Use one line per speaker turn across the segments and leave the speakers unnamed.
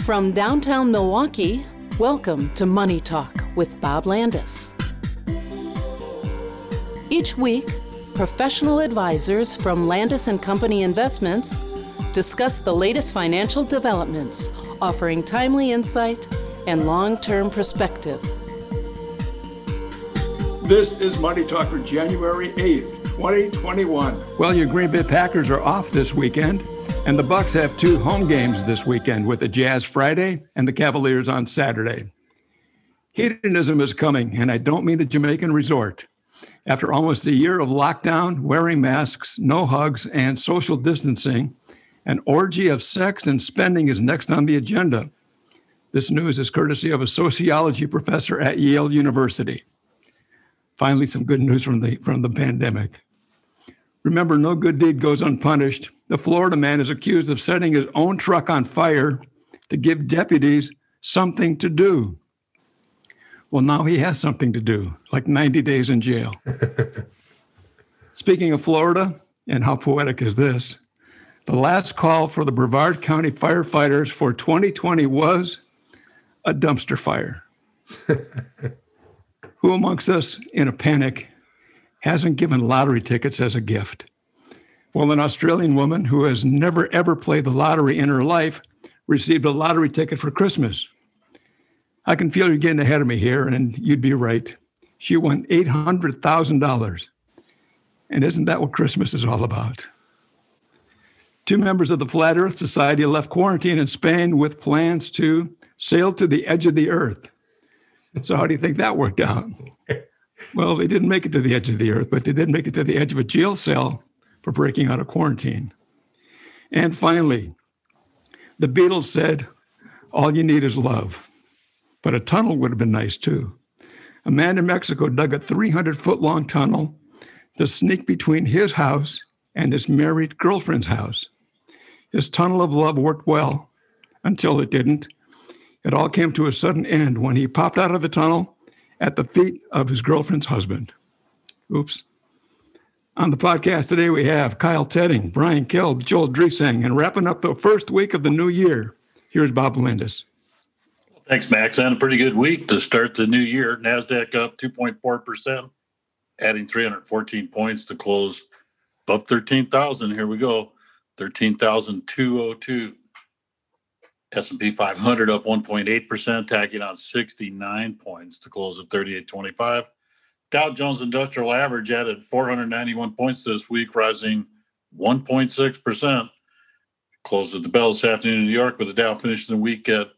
From downtown Milwaukee, welcome to Money Talk with Bob Landis. Each week, professional advisors from Landis & Company Investments discuss the latest financial developments, offering timely insight and long-term perspective.
This is Money Talk for January 8th, 2021.
Well, your Green Bay Packers are off this weekend, and the Bucks have two home games this weekend with the Jazz Friday and the Cavaliers on Saturday. Hedonism is coming, and I don't mean the Jamaican resort. After almost a year of lockdown, wearing masks, no hugs, and social distancing, an orgy of sex and spending is next on the agenda. This news is courtesy of a sociology professor at Yale University. Finally, some good news from the pandemic. Remember, no good deed goes unpunished. The Florida man is accused of setting his own truck on fire to give deputies something to do. Well, now he has something to do, like 90 days in jail. Speaking of Florida, and how poetic is this? The last call for the Brevard County firefighters for 2020 was a dumpster fire. Who amongst us, in a panic, hasn't given lottery tickets as a gift? Well, an Australian woman who has never, ever played the lottery in her life received a lottery ticket for Christmas. I can feel you getting ahead of me here, and you'd be right. She won $800,000. And isn't that what Christmas is all about? Two members of the Flat Earth Society left quarantine in Spain with plans to sail to the edge of the earth. So how do you think that worked out? Well, they didn't make it to the edge of the earth, but they did make it to the edge of a jail cell for breaking out of quarantine. And finally, the Beatles said, all you need is love. But a tunnel would have been nice too. A man in Mexico dug a 300-foot-long tunnel to sneak between his house and his married girlfriend's house. His tunnel of love worked well until it didn't. It all came to a sudden end when he popped out of the tunnel at the feet of his girlfriend's husband. Oops. On the podcast today, we have Kyle Tedding, Brian Kilb, Joel Dresang, and wrapping up the first week of the new year, here's Bob Landis.
Thanks, Max. And a pretty good week to start the new year. NASDAQ up 2.4%, adding 314 points to close above 13,000. Here we go, 13,202. S&P 500 up 1.8%, tacking on 69 points to close at 3825. Dow Jones Industrial Average added 491 points this week, rising 1.6%. Closed at the bell this afternoon in New York, with the Dow finishing the week at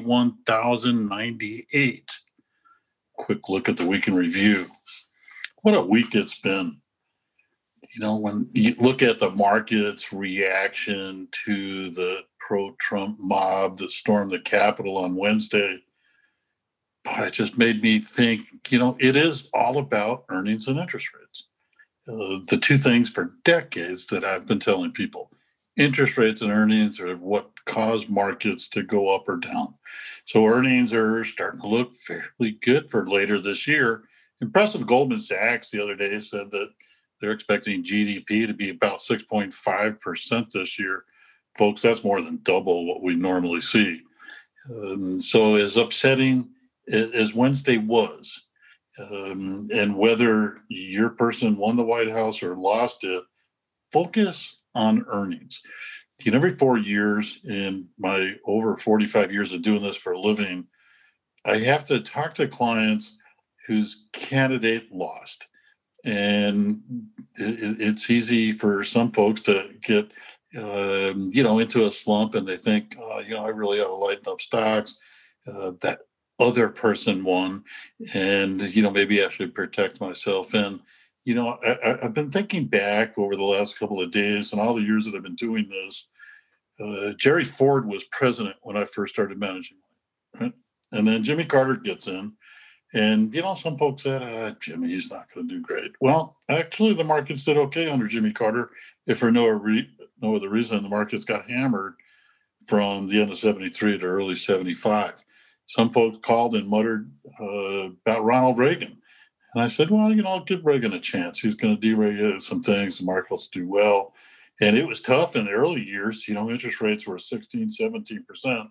31,098. Quick look at the week in review. What a week it's been. You know, when you look at the market's reaction to the pro-Trump mob that stormed the Capitol on Wednesday, it just made me think, you know, it is all about earnings and interest rates. The two things for decades that I've been telling people, interest rates and earnings are what cause markets to go up or down. So earnings are starting to look fairly good for later this year. Impressive. Goldman Sachs the other day said that they're expecting GDP to be about 6.5% this year. Folks, that's more than double what we normally see. So as upsetting as Wednesday was, and whether your person won the White House or lost it, focus on earnings. You know, every 4 years in my over 45 years of doing this for a living, I have to talk to clients whose candidate lost. And it's easy for some folks to get, into a slump, and they think, I really ought to lighten up stocks. That other person won, and, maybe I should protect myself. And, I've been thinking back over the last couple of days and all the years that I've been doing this. Jerry Ford was president when I first started managing, right? And then Jimmy Carter gets in. And, some folks said, Jimmy, he's not going to do great. Well, actually, the markets did okay under Jimmy Carter. If for no other reason, the markets got hammered from the end of 73 to early 75. Some folks called and muttered about Ronald Reagan. And I said, well, I'll give Reagan a chance. He's going to deregulate some things. The markets do well. And it was tough in the early years. Interest rates were 16, 17%.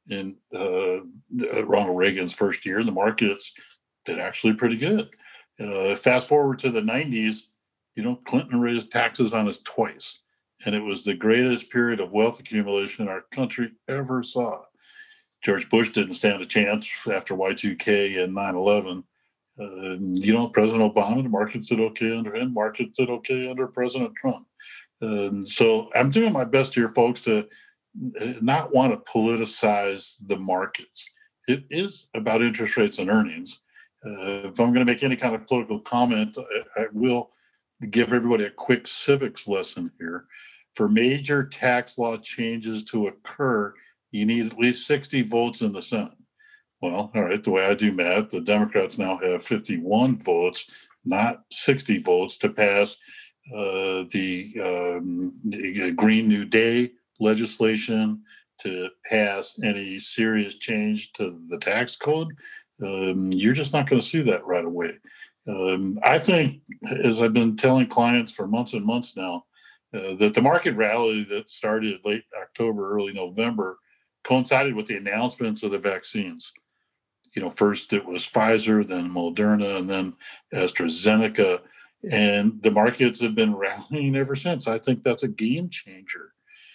in Ronald Reagan's first year. The markets did actually pretty good. Fast forward to the 90s, Clinton raised taxes on us twice. And it was the greatest period of wealth accumulation our country ever saw. George Bush didn't stand a chance after Y2K and 9/11. President Obama, the markets did okay under him, markets did okay under President Trump. So I'm doing my best here, folks, to not want to politicize the markets. It is about interest rates and earnings. If I'm going to make any kind of political comment, I will give everybody a quick civics lesson here. For major tax law changes to occur, you need at least 60 votes in the Senate. Well, all right, the way I do math, the Democrats now have 51 votes, not 60 votes, to pass the Green New Day legislation, to pass any serious change to the tax code. You're just not going to see that right away. I think, as I've been telling clients for months and months now, that the market rally that started late October, early November coincided with the announcements of the vaccines. First it was Pfizer, then Moderna, and then AstraZeneca. And the markets have been rallying ever since. I think that's a game changer.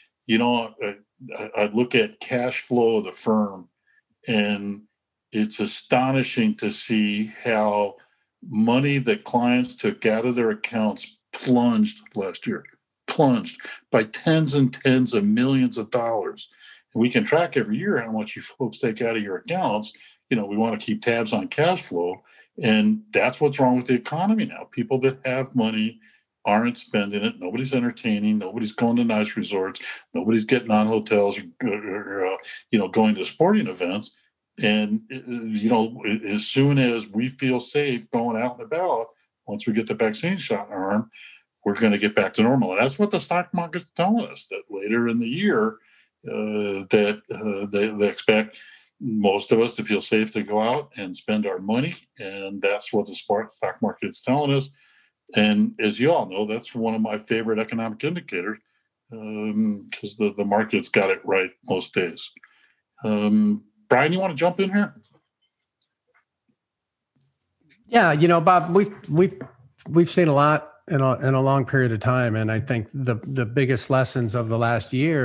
I look at cash flow of the firm, and it's astonishing to see how money that clients took out of their accounts plunged last year, by tens and tens of millions of dollars. And we can track every year how much you folks take out of your accounts. We want to keep tabs on cash flow. And that's what's wrong with the economy now. People that have money aren't spending it. Nobody's entertaining. Nobody's going to nice resorts. Nobody's getting on hotels or going to sporting events. And, as soon as we feel safe going out and about, once we get the vaccine shot in our arm, we're going to get back to normal. And that's what the stock market's telling us, that later in the year, they expect most of us to feel safe to go out and spend our money. And that's what the stock market's telling us. And as you all know, that's one of my favorite economic indicators, because the market's got it right most days. Brian, you want to jump in here?
Yeah, Bob, we've seen a lot in a long period of time, and I think the biggest lessons of the last year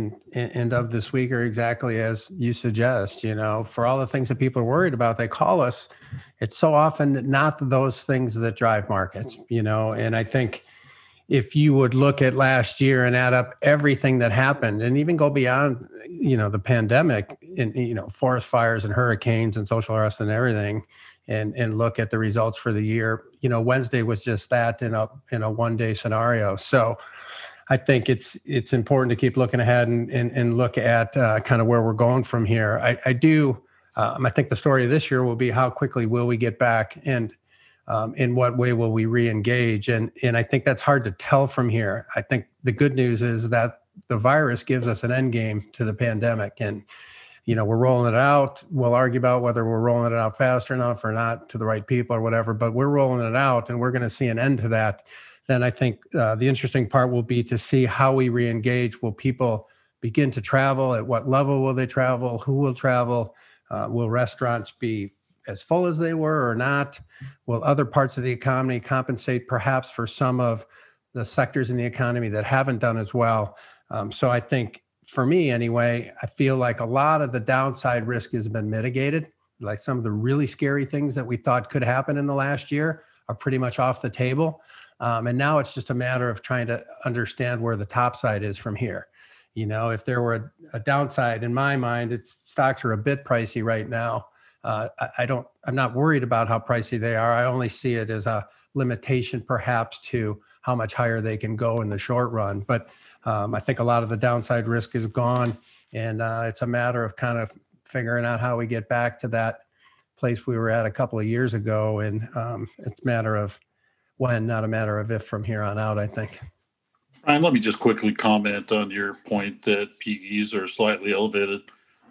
and of this week are exactly as you suggest. For all the things that people are worried about, they call us. It's so often not those things that drive markets. And I think if you would look at last year and add up everything that happened, and even go beyond the pandemic, and forest fires and hurricanes and social unrest and everything, and look at the results for the year, Wednesday was just that in a one-day scenario. So I think it's important to keep looking ahead and look at kind of where we're going from here. I think the story of this year will be how quickly will we get back, and in what way will we re-engage? And I think that's hard to tell from here. I think the good news is that the virus gives us an end game to the pandemic, and we're rolling it out. We'll argue about whether we're rolling it out fast enough or not to the right people or whatever, but we're rolling it out, and we're going to see an end to that. Then I think the interesting part will be to see how we re-engage. Will people begin to travel? At what level will they travel? Who will travel? Will restaurants be as full as they were or not? Will other parts of the economy compensate perhaps for some of the sectors in the economy that haven't done as well? So I think, for me anyway, I feel like a lot of the downside risk has been mitigated. Like some of the really scary things that we thought could happen in the last year are pretty much off the table. And now it's just a matter of trying to understand where the top side is from here. If there were a downside, in my mind, stocks are a bit pricey right now. I'm not worried about how pricey they are. I only see it as a limitation perhaps to how much higher they can go in the short run. But I think a lot of the downside risk is gone, and it's a matter of kind of figuring out how we get back to that place we were at a couple of years ago. And it's a matter of when, not a matter of if from here on out, I think.
Ryan, let me just quickly comment on your point that PEs are slightly elevated.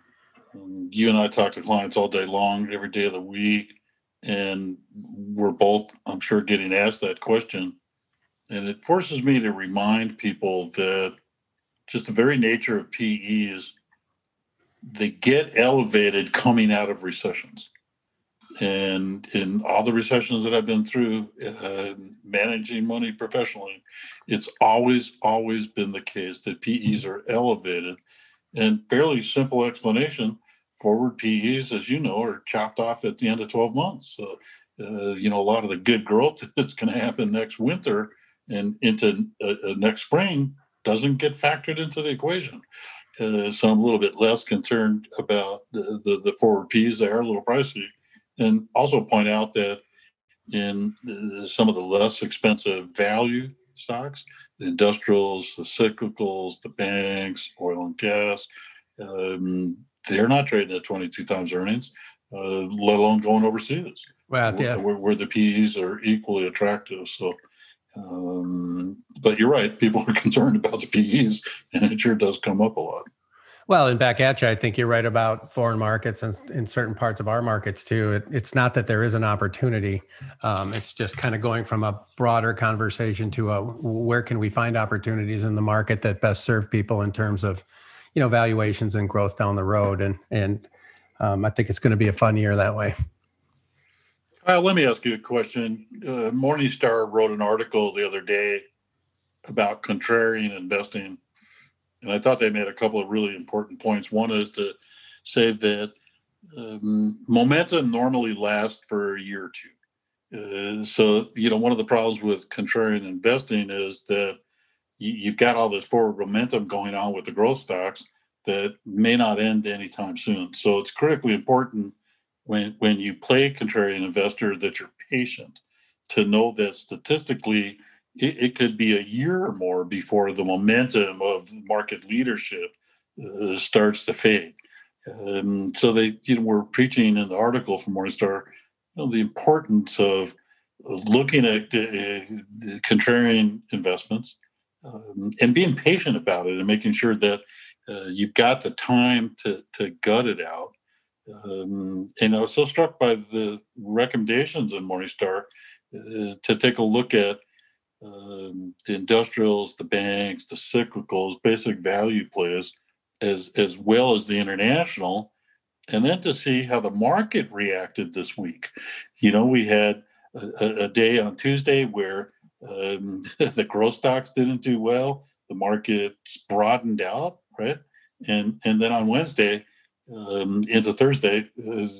You and I talk to clients all day long, every day of the week, and we're both, I'm sure, getting asked that question. And it forces me to remind people that just the very nature of PEs they get elevated coming out of recessions. And in all the recessions that I've been through, managing money professionally, it's always been the case that PEs are elevated. And fairly simple explanation, forward PEs, as you know, are chopped off at the end of 12 months. So, a lot of the good growth that's going to happen next winter and into next spring doesn't get factored into the equation. So I'm a little bit less concerned about the forward Ps. They are a little pricey. And also point out that in some of the less expensive value stocks, the industrials, the cyclicals, the banks, oil and gas, they're not trading at 22 times earnings, let alone going overseas.
Well, yeah.
Where the PEs are equally attractive. So, but you're right, people are concerned about the PEs, and it sure does come up a lot.
Well, and back at you, I think you're right about foreign markets and in certain parts of our markets too. It's not that there is an opportunity. It's just kind of going from a broader conversation to where can we find opportunities in the market that best serve people in terms of, valuations and growth down the road. And I think it's going to be a fun year that way.
Kyle, let me ask you a question. Morningstar wrote an article the other day about contrarian investing. And I thought they made a couple of really important points. One is to say that momentum normally lasts for a year or two. So, one of the problems with contrarian investing is that you've got all this forward momentum going on with the growth stocks that may not end anytime soon. So it's critically important when you play contrarian investor that you're patient, to know that statistically it could be a year or more before the momentum of market leadership starts to fade. So they, were preaching in the article from Morningstar, the importance of looking at contrarian investments and being patient about it and making sure that you've got the time to gut it out. And I was so struck by the recommendations in Morningstar to take a look at the industrials, the banks, the cyclicals, basic value plays, as well as the international, and then to see how the market reacted this week. We had a day on Tuesday where the growth stocks didn't do well. The markets broadened out, right? And then on Wednesday into Thursday,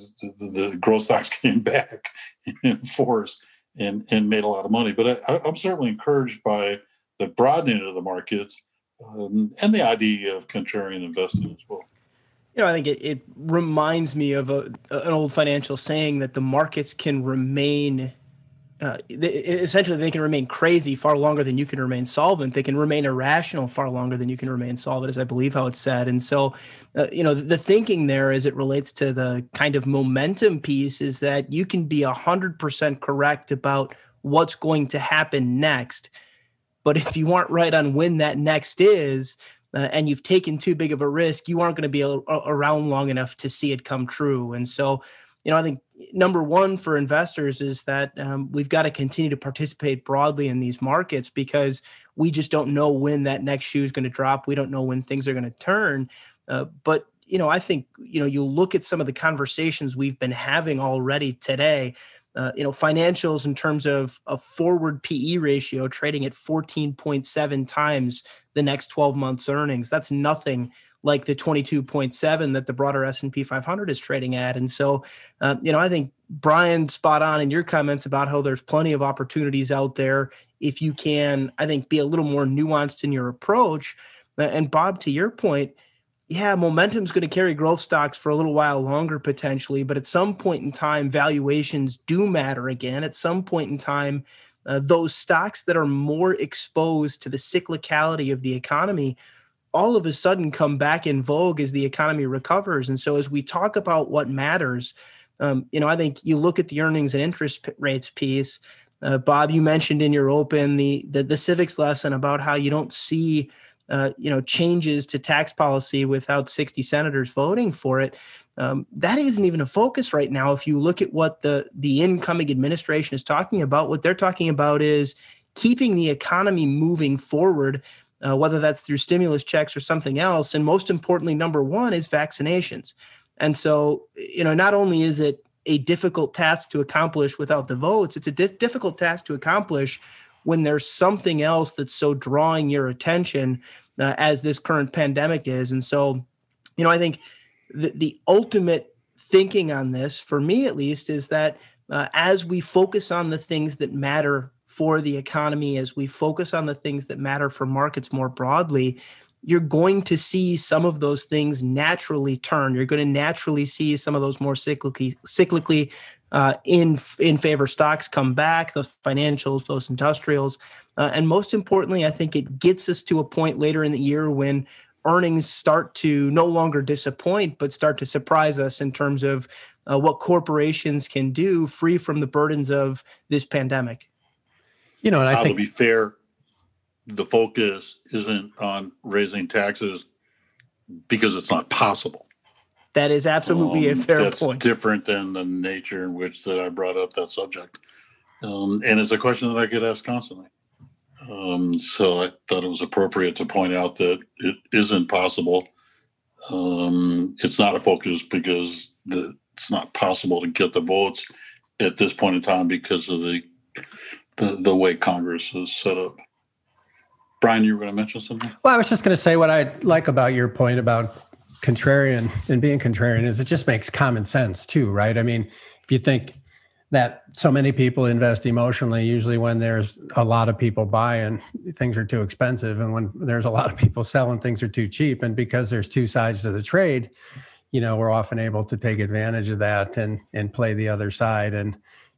the growth stocks came back in force and made a lot of money. But I'm certainly encouraged by the broadening of the markets and the idea of contrarian investing as well.
I think it reminds me of an old financial saying that the markets can remain, essentially they can remain crazy far longer than you can remain solvent. They can remain irrational far longer than you can remain solvent, is I believe how it's said. And so, the thinking there as it relates to the kind of momentum piece is that you can be 100% correct about what's going to happen next. But if you aren't right on when that next is, and you've taken too big of a risk, you aren't going to be around long enough to see it come true. And so, I think number one for investors is that we've got to continue to participate broadly in these markets, because we just don't know when that next shoe is going to drop. We don't know when things are going to turn. But I think, you look at some of the conversations we've been having already today, financials in terms of a forward PE ratio trading at 14.7 times the next 12 months earnings. That's nothing like the 22.7 that the broader S&P 500 is trading at. And so, I think Brian, spot on in your comments about how there's plenty of opportunities out there if you can, I think, be a little more nuanced in your approach. And Bob, to your point, yeah, momentum's going to carry growth stocks for a little while longer potentially, but at some point in time, valuations do matter again. At some point in time, those stocks that are more exposed to the cyclicality of the economy all of a sudden come back in vogue as the economy recovers. And so as we talk about what matters, I think you look at the earnings and interest rates piece. Bob, you mentioned in your open the civics lesson about how you don't see changes to tax policy without 60 senators voting for it. That isn't even a focus right now. If you look at what the incoming administration is talking about, what they're talking about is keeping the economy moving forward whether that's through stimulus checks or something else. And most importantly, number one is vaccinations. And so, not only is it a difficult task to accomplish without the votes, it's a difficult task to accomplish when there's something else that's so drawing your attention as this current pandemic is. And so, I think the ultimate thinking on this, for me at least, is that as we focus on the things that matter for the economy, as we focus on the things that matter for markets more broadly, you're going to see some of those things naturally turn. You're going to naturally see some of those more cyclically in favor stocks come back, those financials, those industrials. And most importantly, I think it gets us to a point later in the year when earnings start to no longer disappoint, but start to surprise us in terms of what corporations can do free from the burdens of this pandemic.
And I think,
to be fair, the focus isn't on raising taxes because it's not possible.
That is absolutely a fair
that's
point.
That's different than the nature in which that I brought up that subject. And it's a question that I get asked constantly. So I thought it was appropriate to point out that it isn't possible. It's not a focus because it's not possible to get the votes at this point in time because of the way Congress is set up. Brian, you were going to mention something?
Well, I was just going to say what I like about your point about contrarian and being contrarian is it just makes common sense too, right? I mean, if you think that so many people invest emotionally, usually when there's a lot of people buying, things are too expensive. And when there's a lot of people selling, things are too cheap. And because there's two sides to the trade, we're often able to take advantage of that and play the other side. And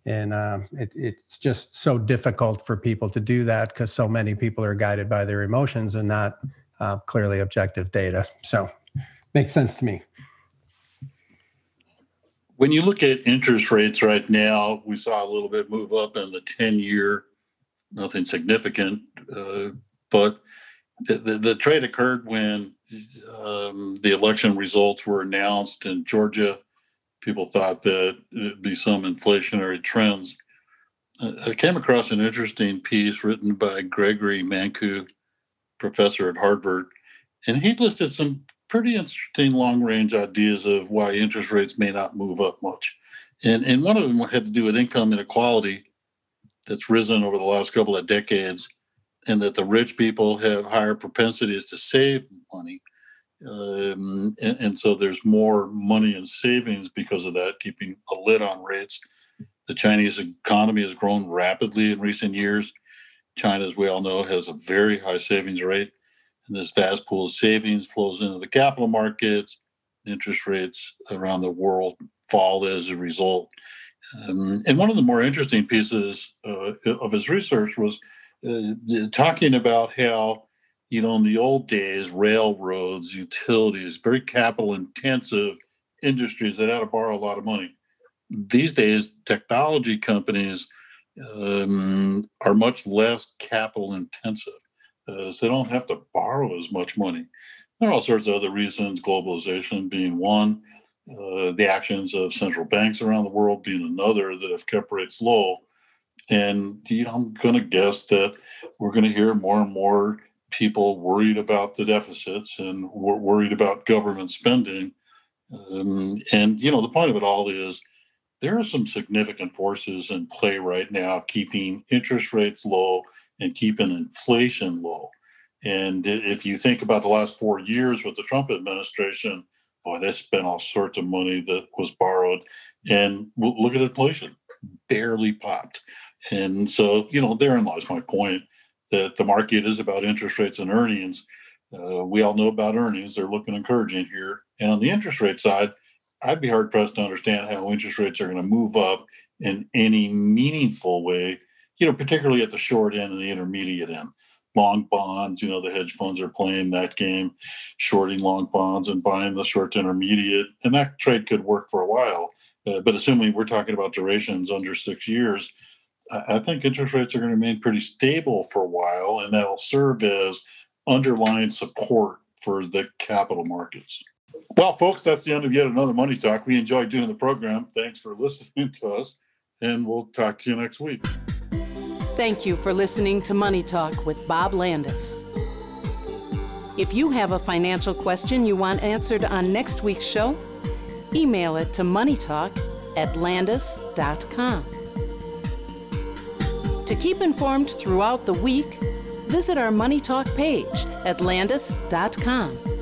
it's just so difficult for people to do that because so many people are guided by their emotions and not clearly objective data. So makes sense to me.
When you look at interest rates right now, we saw a little bit move up in the 10-year, nothing significant, but the trade occurred when the election results were announced in Georgia. People thought that it'd be some inflationary trends. I came across an interesting piece written by Gregory Mankiw, professor at Harvard, and he listed some pretty interesting long-range ideas of why interest rates may not move up much. And one of them had to do with income inequality that's risen over the last couple of decades, and that the rich people have higher propensities to save money. And so there's more money in savings because of that, keeping a lid on rates. The Chinese economy has grown rapidly in recent years. China, as we all know, has a very high savings rate. And this vast pool of savings flows into the capital markets. Interest rates around the world fall as a result. And one of the more interesting pieces of his research was talking about how, in the old days, railroads, utilities, very capital intensive industries that had to borrow a lot of money. These days, technology companies are much less capital intensive. So they don't have to borrow as much money. There are all sorts of other reasons, globalization being one, the actions of central banks around the world being another that have kept rates low. And I'm going to guess that we're going to hear more and more people worried about the deficits and worried about government spending. And the point of it all is there are some significant forces in play right now keeping interest rates low and keeping inflation low. And if you think about the last 4 years with the Trump administration, boy, they spent all sorts of money that was borrowed. And look at inflation, barely popped. And so, therein lies my point that the market is about interest rates and earnings. We all know about earnings. They're looking encouraging here. And on the interest rate side, I'd be hard pressed to understand how interest rates are going to move up in any meaningful way, particularly at the short end and the intermediate end. Long bonds, the hedge funds are playing that game, shorting long bonds and buying the short to intermediate. And that trade could work for a while. But assuming we're talking about durations under 6 years, I think interest rates are going to remain pretty stable for a while, and that'll serve as underlying support for the capital markets. Well, folks, that's the end of yet another Money Talk. We enjoyed doing the program. Thanks for listening to us, and we'll talk to you next week.
Thank you for listening to Money Talk with Bob Landis. If you have a financial question you want answered on next week's show, email it to moneytalk@landis.com. To keep informed throughout the week, visit our Money Talk page at landis.com.